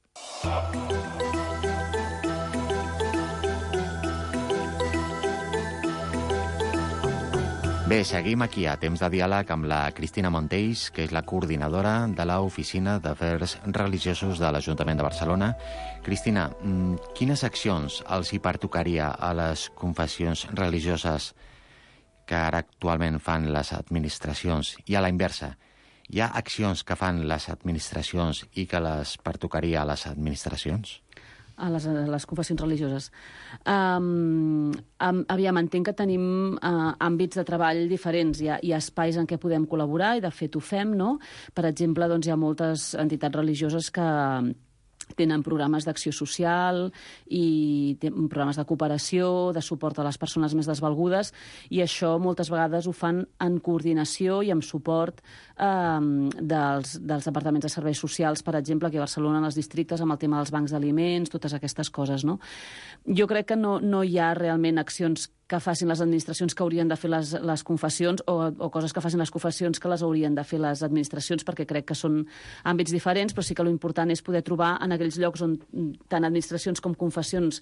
Bé, seguim aquí a Temps de diàleg amb la Cristina Montells, que és la coordinadora de l'Oficina d'Afers Religiosos de l'Ajuntament de Barcelona. Cristina, quines accions els hi pertocaria a les confessions religioses que ara actualment fan les administracions? I a la inversa, hi ha accions que fan les administracions i que les pertocaria a les administracions? A les, a les confessions religioses. Um, um, aviam, entenc que tenim uh, àmbits de treball diferents. Hi ha, hi ha espais en què podem col·laborar i, de fet, ho fem, no? Per exemple, doncs, hi ha moltes entitats religioses que tenen programes d'acció social i programes de cooperació, de suport a les persones més desvalgudes, i això moltes vegades ho fan en coordinació i amb suport eh, dels, dels departaments de serveis socials, per exemple, aquí a Barcelona, en els districtes, amb el tema dels bancs d'aliments, totes aquestes coses, no? Jo crec que no, no hi ha realment accions que facin les administracions que haurien de fer les, les confessions o, o coses que facin les confessions que les haurien de fer les administracions, perquè crec que són àmbits diferents, però sí que l'important és poder trobar en aquells llocs on tant administracions com confessions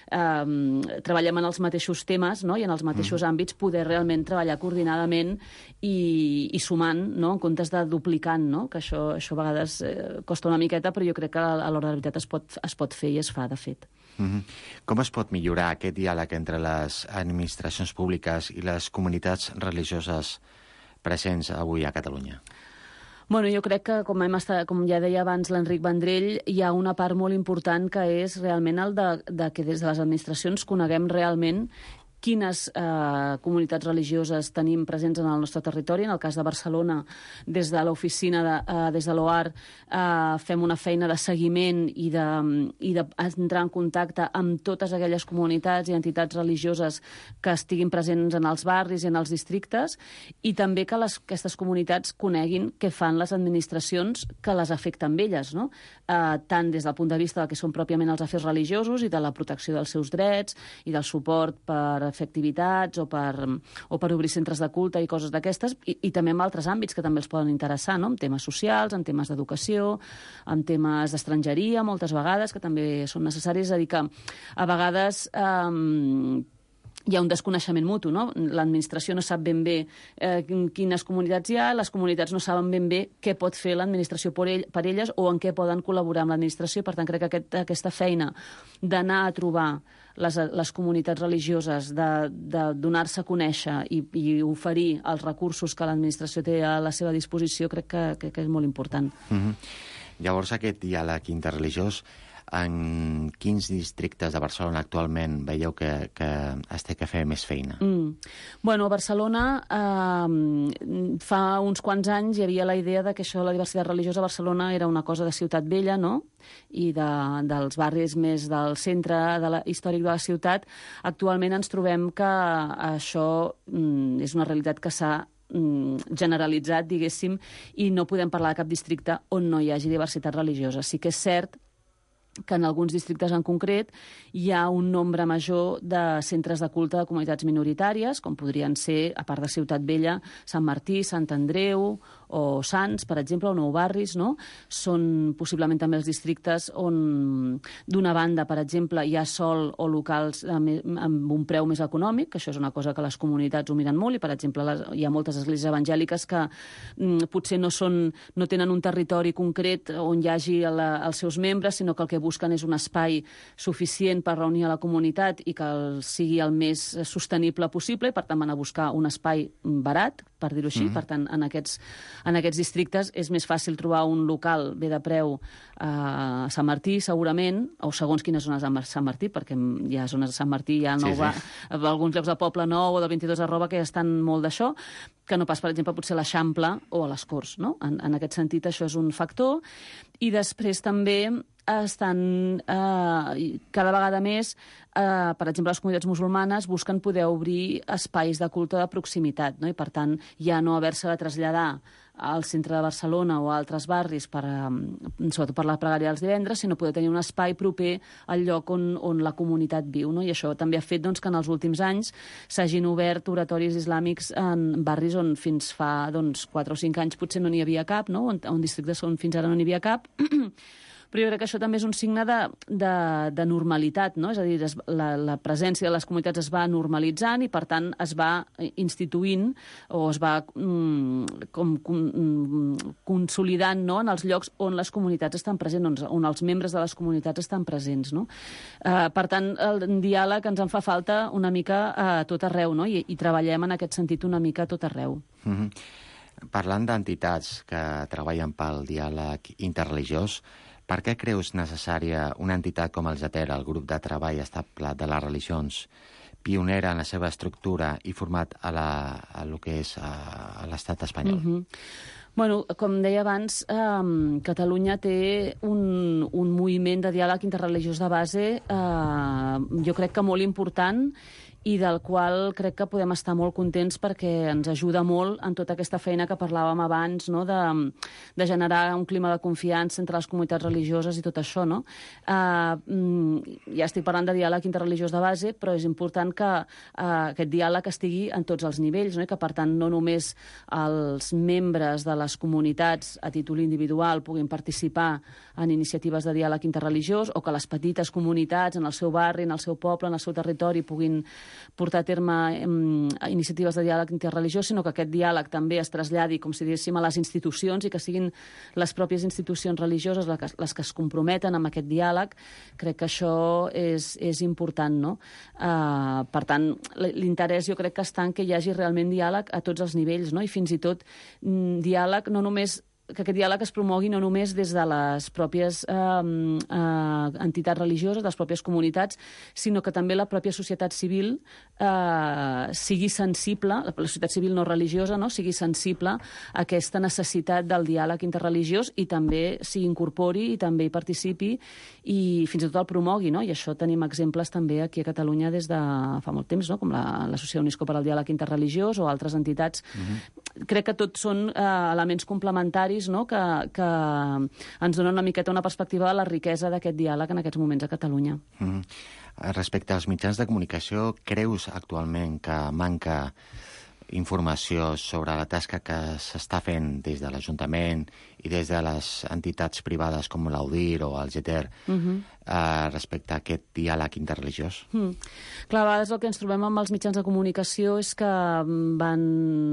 eh, treballem en els mateixos temes, no? I en els mateixos mm. àmbits, poder realment treballar coordinadament i, i sumant, no? En comptes de duplicant, no? Que això, això a vegades eh, costa una miqueta, però jo crec que a l'hora de la veritat es pot, es pot fer i es fa, de fet. Mm-hmm. Com es pot millorar aquest diàleg entre les administracions públiques i les comunitats religioses presents avui a Catalunya? Bueno, jo crec que, com, hem estat, com ja deia abans l'Enric Vendrell, hi ha una part molt important que és realment el de, de que des de les administracions coneguem realment quines eh, comunitats religioses tenim presents en el nostre territori. En el cas de Barcelona, des de l'oficina, de, eh, des de l'O A R, eh, fem una feina de seguiment i d'entrar en contacte amb totes aquelles comunitats i entitats religioses que estiguin presents en els barris i en els districtes, i també que les, aquestes comunitats coneguin què fan les administracions que les afecten elles, no? Eh, tant des del punt de vista del que són pròpiament els afers religiosos i de la protecció dels seus drets i del suport per fer activitats o per, o per obrir centres de culte i coses d'aquestes, i, i també en altres àmbits que també els poden interessar, no? En temes socials, en temes d'educació, en temes d'estrangeria, moltes vegades, que també són necessaris. És a dir, que a vegades eh, hi ha un desconeixement mutu, no? L'administració no sap ben bé eh, quines comunitats hi ha, les comunitats no saben ben bé què pot fer l'administració per, ell, per elles o en què poden col·laborar amb l'administració. Per tant, crec que aquest, aquesta feina d'anar a trobar les, les comunitats religioses, de, de donar-se a conèixer i, i oferir els recursos que l'administració té a la seva disposició, crec que, que, que és molt important. Mm-hmm. Llavors, aquest diàleg interreligiós, en quins districtes de Barcelona actualment veieu que, que es té que fer més feina? Mm. Bueno, a Barcelona eh, fa uns quants anys hi havia la idea de que això de la diversitat religiosa a Barcelona era una cosa de ciutat vella, no? I de, dels barris més del centre de la, històric de la ciutat. Actualment ens trobem que això mm, és una realitat que s'ha generalitzat, diguéssim, i no podem parlar de cap districte on no hi hagi diversitat religiosa. Sí que és cert que en alguns districtes en concret hi ha un nombre major de centres de culte de comunitats minoritàries, com podrien ser, a part de Ciutat Vella, Sant Martí, Sant Andreu o Sants, per exemple, o Nou Barris, no? Són possiblement també els districtes on, d'una banda, per exemple, hi ha sol o locals amb un preu més econòmic, que això és una cosa que les comunitats ho miren molt, i, per exemple, les, hi ha moltes esglésies evangèliques que mm, potser no, són, no tenen un territori concret on hi hagi la, els seus membres, sinó que el que busquen és un espai suficient per reunir a la comunitat i que el, sigui el més sostenible possible, i per tant van a buscar un espai barat, per dir-ho així. Mm-hmm. Per tant, en aquests, en aquests districtes és més fàcil trobar un local bé de preu a Sant Martí, segurament, o segons quines zones de Sant Martí, perquè hi ha zones de Sant Martí, hi ha nou, sí, sí. alguns llocs del Poble Nou o del vint-i-dos arroba que estan molt d'això, que no pas, per exemple, potser a l'Eixample o a les Corts, no? En, en aquest sentit, això és un factor. I després també estan eh, cada vegada més, eh, per exemple, les comunitats musulmanes busquen poder obrir espais de culte de proximitat, no? I per tant ja no haver-se de traslladar al centre de Barcelona o a altres barris, per, sobretot per la pregària dels divendres, sinó poder tenir un espai proper al lloc on, on la comunitat viu. No? I això també ha fet doncs, que en els últims anys s'hagin obert oratoris islàmics en barris on fins fa doncs, quatre o cinc anys potser no n'hi havia cap, no? on, on districtes on fins ara no n'hi havia cap. Però jo crec que això també és un signe de, de, de normalitat, no? És a dir, es, la, la presència de les comunitats es va normalitzant i, per tant, es va instituint o es va mm, com, com, consolidant, no?, en els llocs on les comunitats estan presents, on, on els membres de les comunitats estan presents, no? Uh, per tant, el diàleg ens en fa falta una mica a tot arreu, no? I, i treballem en aquest sentit una mica a tot arreu. Mm-hmm. Parlant d'entitats que treballen pel diàleg interreligiós, per què creus necessària una entitat com el GETER, el grup de treball estable de les religions, pionera en la seva estructura i format a, la, a lo que és a, a l'estat espanyol? Mm-hmm. Bueno, com deia abans, eh, Catalunya té un, un moviment de diàleg interreligiós de base, eh, jo crec que molt important, i del qual crec que podem estar molt contents perquè ens ajuda molt en tota aquesta feina que parlàvem abans, no? de, de generar un clima de confiança entre les comunitats religioses i tot això. No? Uh, ja estic parlant de diàleg interreligiós de base, però és important que uh, aquest diàleg estigui en tots els nivells, no? I que, per tant, no només els membres de les comunitats a títol individual puguin participar en iniciatives de diàleg interreligiós, o que les petites comunitats en el seu barri, en el seu poble, en el seu territori puguin portar a terme um, iniciatives de diàleg interreligiós, sinó que aquest diàleg també es traslladi, com si diguéssim, a les institucions i que siguin les pròpies institucions religioses les que, les que es comprometen amb aquest diàleg. Crec que això és, és important, no? Uh, per tant, l'interès jo crec que està en que hi hagi realment diàleg a tots els nivells, no? I fins i tot mm, diàleg no només que aquest diàleg es promogui no només des de les pròpies eh, eh, entitats religioses, les pròpies comunitats, sinó que també la pròpia societat civil eh, sigui sensible, la societat civil no religiosa, no?, sigui sensible a aquesta necessitat del diàleg interreligiós i també s'hi incorpori i també hi participi i fins i tot el promogui, no? I això tenim exemples també aquí a Catalunya des de fa molt temps, no?, com l'Associació UNESCO per al Diàleg Interreligiós o altres entitats. Mm-hmm. Crec que tots són eh, elements complementaris, no?, que, que ens donen una miqueta una perspectiva de la riquesa d'aquest diàleg en aquests moments a Catalunya. Mm. Respecte als mitjans de comunicació, creus actualment que manca informació sobre la tasca que s'està fent des de l'Ajuntament i des de les entitats privades com l'Audir o el GETER uh-huh. eh, respecte a aquest diàleg interreligiós? Mm. Clar, a vegades el que ens trobem amb els mitjans de comunicació és que van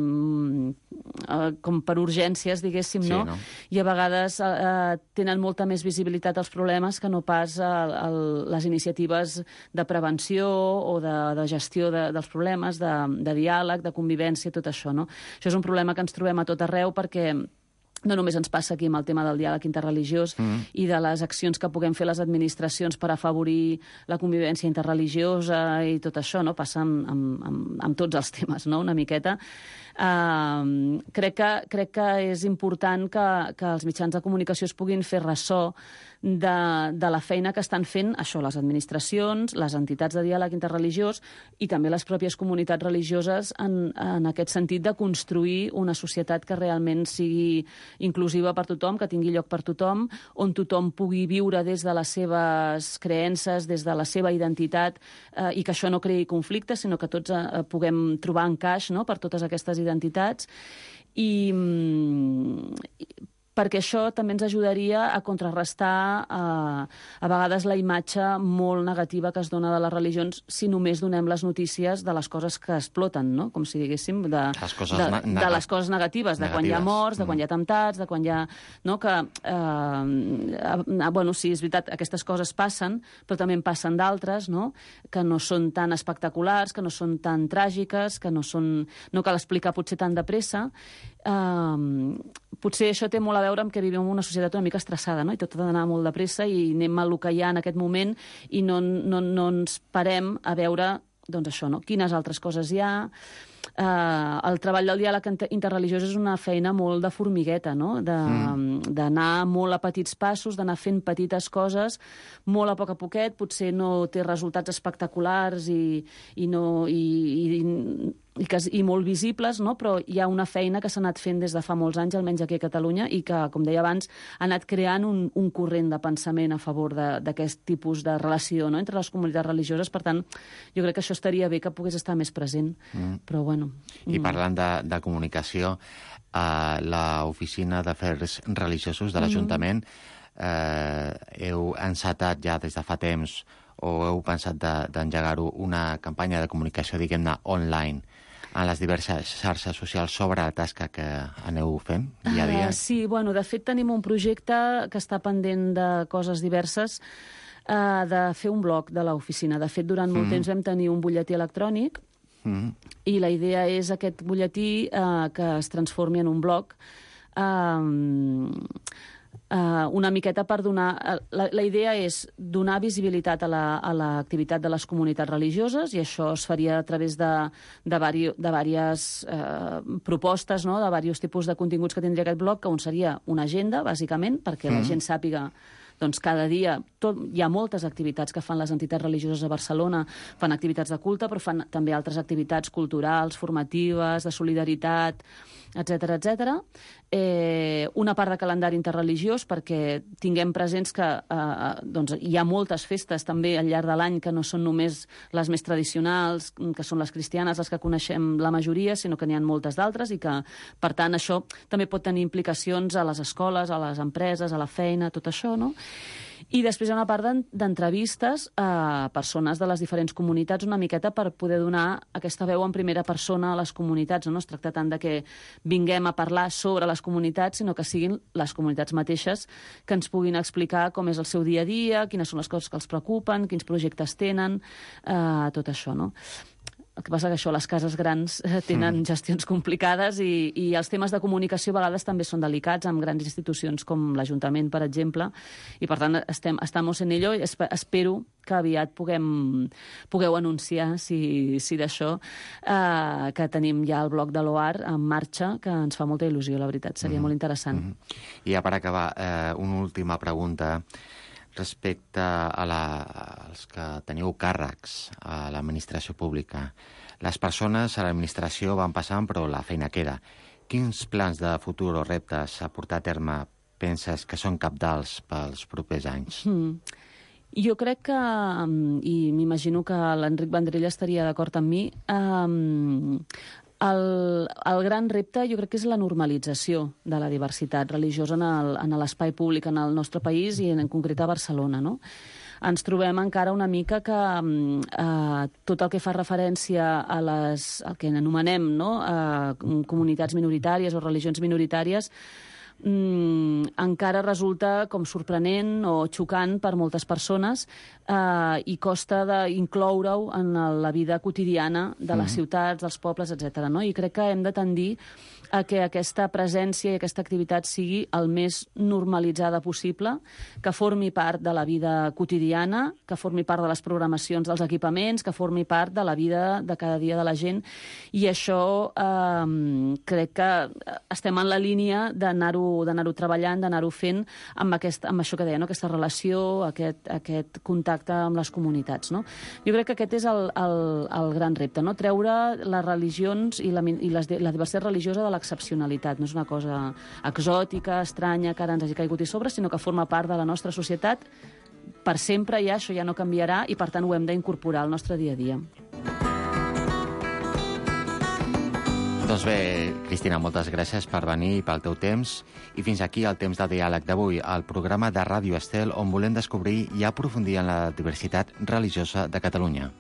eh, com per urgències, diguéssim, sí, no? no? I a vegades eh, tenen molta més visibilitat els problemes que no pas eh, el, les iniciatives de prevenció o de, de gestió de, dels problemes, de, de diàleg, de convivència, tot això, no? Això és un problema que ens trobem a tot arreu perquè no només ens passa aquí amb el tema del diàleg interreligiós mm. i de les accions que puguem fer les administracions per afavorir la convivència interreligiosa i tot això, no? Passa amb, amb, amb, amb tots els temes, no?, una miqueta. Uh, crec, que, crec que és important que, que els mitjans de comunicació es puguin fer ressò de, de la feina que estan fent això, les administracions, les entitats de diàleg interreligiós i també les pròpies comunitats religioses en, en aquest sentit de construir una societat que realment sigui inclusiva per tothom, que tingui lloc per tothom, on tothom pugui viure des de les seves creences, des de la seva identitat, eh, i que això no creï conflictes, sinó que tots eh, puguem trobar encaix, no?, per totes aquestes identitats. I perquè això també ens ajudaria a contrarrestar eh, a vegades la imatge molt negativa que es dona de les religions si només donem les notícies de les coses que exploten, no?, com si diguéssim, de les coses, de, de les coses negatives, de negatives. Quan hi ha morts, de quan hi ha atemptats, de quan hi ha... No, que, eh, bueno, sí, és veritat, aquestes coses passen, però també en passen d'altres, no?, que no són tan espectaculars, que no són tan tràgiques, que no són... no cal explicar potser tan de pressa. Uh, potser això té molt a veure amb que vivim en una societat una mica estressada, no?, i tot ha d'anar molt de pressa i anem a el que hi ha en aquest moment i no, no, no ens parem a veure doncs això, no? Quines altres coses hi ha? Uh, el treball del diàleg interreligiós és una feina molt de formigueta, no? D'anar mm. molt a petits passos, d'anar fent petites coses, molt a poc a poquet, potser no té resultats espectaculars i, i, no, i, i, i, que, i molt visibles, no? Però hi ha una feina que s'ha anat fent des de fa molts anys, almenys aquí a Catalunya, i que, com deia abans, ha anat creant un, un corrent de pensament a favor d'aquest tipus de relació, no? Entre les comunitats religioses. Per tant, jo crec que això estaria bé que pogués estar més present. Mm. Però, bueno... I parlant de, de comunicació, eh, l'Oficina d'Afers Religiosos de l'Ajuntament eh, heu encetat ja des de fa temps o heu pensat d'engegar-ho una campanya de comunicació, diguem-ne, online en les diverses xarxes socials sobre la tasca que aneu fent dia a dia? Uh, sí, bueno, de fet tenim un projecte que està pendent de coses diverses, uh, de fer un blog de l'oficina. De fet, durant molt mm. temps vam tenir un butlletí electrònic, Mm. i la idea és aquest butlletí eh, que es transformi en un blog, eh, eh, una miqueta per donar... La, la idea és donar visibilitat a l'activitat de les comunitats religioses, i això es faria a través de, de, vari, de diverses eh, propostes, no? De diversos tipus de continguts que tindria aquest blog, que un seria una agenda, bàsicament, perquè mm. la gent sàpiga... Doncs cada dia tot, hi ha moltes activitats que fan les entitats religioses a Barcelona, fan activitats de culte, però fan també altres activitats culturals, formatives, de solidaritat, etcètera, etcètera. Eh, una part de calendari interreligiós, perquè tinguem presents que eh, doncs hi ha moltes festes també al llarg de l'any que no són només les més tradicionals, que són les cristianes, les que coneixem la majoria, sinó que n'hi ha moltes d'altres, i que, per tant, això també pot tenir implicacions a les escoles, a les empreses, a la feina, tot això, no? I després hi ha una part d'entrevistes a persones de les diferents comunitats, una miqueta per poder donar aquesta veu en primera persona a les comunitats. No es tracta tant de que vinguem a parlar sobre les comunitats, sinó que siguin les comunitats mateixes que ens puguin explicar com és el seu dia a dia, quines són les coses que els preocupen, quins projectes tenen, eh, tot això, no? El que passa que això, les cases grans tenen mm. gestions complicades i, i els temes de comunicació a vegades també són delicats amb grans institucions com l'Ajuntament, per exemple, i per tant estem, estamos en ello, i espero que aviat puguem, pugueu anunciar, si, si d'això, eh, que tenim ja el blog de l'O A R en marxa, que ens fa molta il·lusió, la veritat, seria mm. molt interessant. Mm. I ja per acabar, eh, una última pregunta respecte a la, als que teniu càrrecs a l'administració pública. Les persones a l'administració van passant, però la feina queda. Quins plans de futur o reptes a portar a terme penses que són cabdals pels propers anys? Mm. Jo crec que, i m'imagino que l'Enric Vendrell estaria d'acord amb mi, um, El, el gran repte jo crec que és la normalització de la diversitat religiosa en l'espai públic en el nostre país i en, en concret a Barcelona, no? Ens trobem encara una mica que eh, tot el que fa referència a les, al que anomenem, no? eh, comunitats minoritàries o religions minoritàries, Mm, encara resulta com sorprenent o xocant per moltes persones eh, i costa d'incloure-ho en la vida quotidiana de les mm. ciutats, dels pobles, etcètera. No? I crec que hem de tendir a que aquesta presència i aquesta activitat sigui el més normalitzada possible, que formi part de la vida quotidiana, que formi part de les programacions dels equipaments, que formi part de la vida de cada dia de la gent. I això eh, crec que estem en la línia d'anar-ho d'anar-ho treballant, d'anar-ho fent amb, aquest, amb això que deia, no? Aquesta relació, aquest, aquest contacte amb les comunitats. No? Jo crec que aquest és el, el, el gran repte, no? Treure les religions i la, i les, la diversitat religiosa de l'excepcionalitat. No és una cosa exòtica, estranya, que ara ens hagi caigut i sobre, sinó que forma part de la nostra societat per sempre, ja això ja no canviarà, i per tant ho hem d'incorporar al nostre dia a dia. Doncs bé, Cristina, moltes gràcies per venir i pel teu temps. I fins aquí el temps de diàleg d'avui, el programa de Ràdio Estel, on volem descobrir i aprofundir en la diversitat religiosa de Catalunya.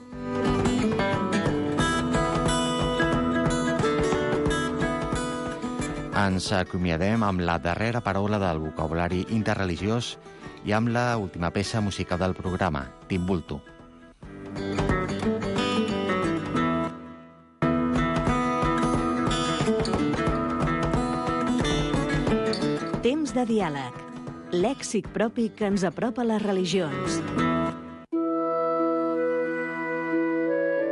Ens acomiadem amb la darrera paraula del vocabulari interreligiós i amb la última peça musical del programa, Timbuktu. Temps de diàleg. Lèxic propi que ens apropa a les religions.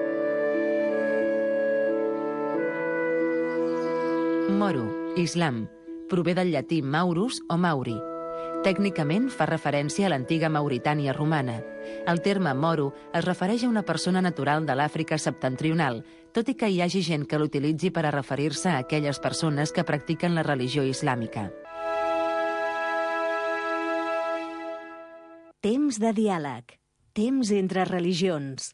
Moro, islam. Prové del llatí maurus o mauri. Tècnicament fa referència a l'antiga Mauritània romana. El terme moro es refereix a una persona natural de l'Àfrica septentrional, tot i que hi hagi gent que l'utilitzi per a referir-se a aquelles persones que practiquen la religió islàmica. Temps de diàleg. Temps entre religions.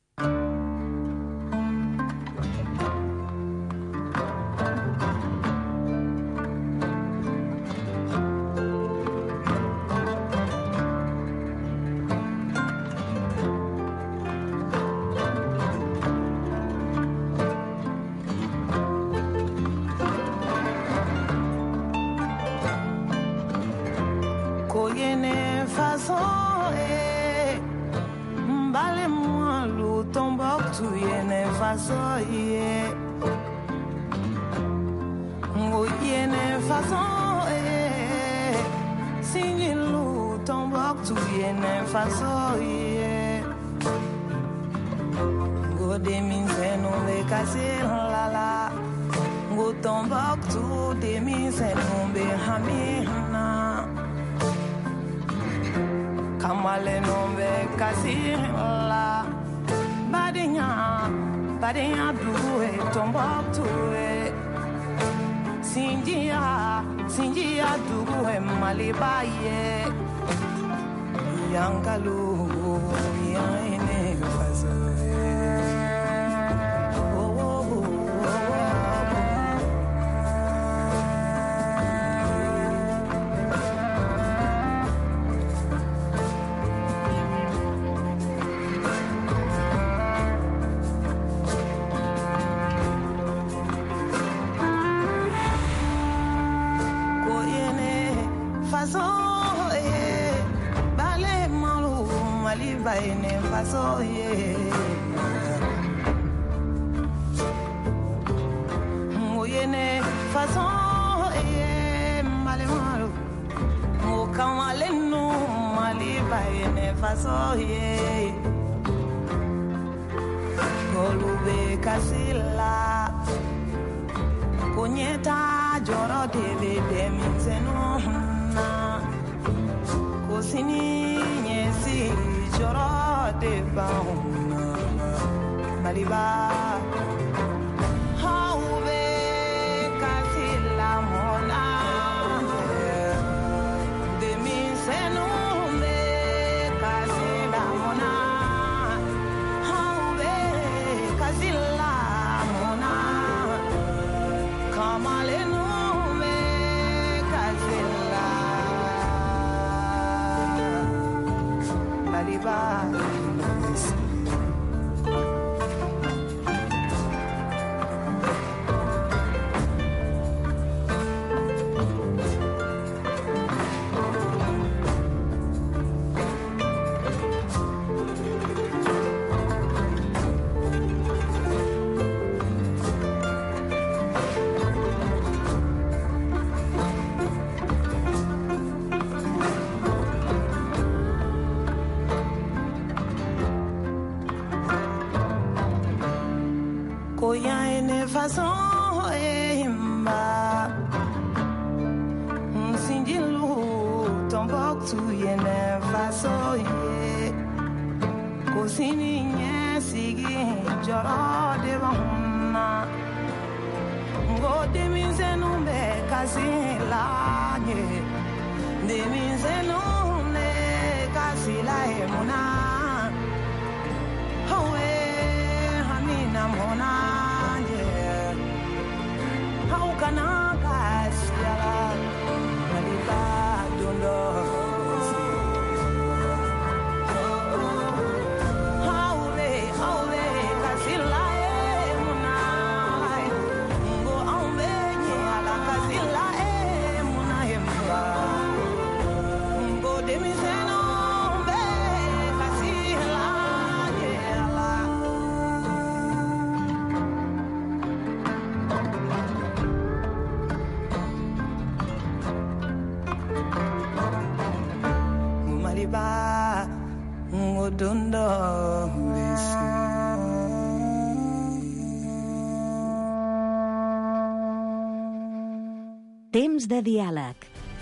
Temps de diàleg.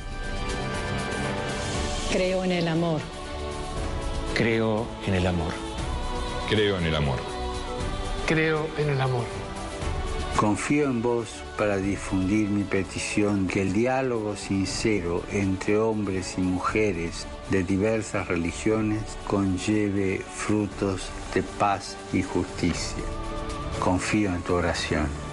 Creo en el amor. Creo en el amor. Creo en el amor. Creo en el amor. Confío en vos para difundir mi petición que el diálogo sincero entre hombres y mujeres de diversas religiones conlleve frutos de paz y justicia. Confío en tu oración.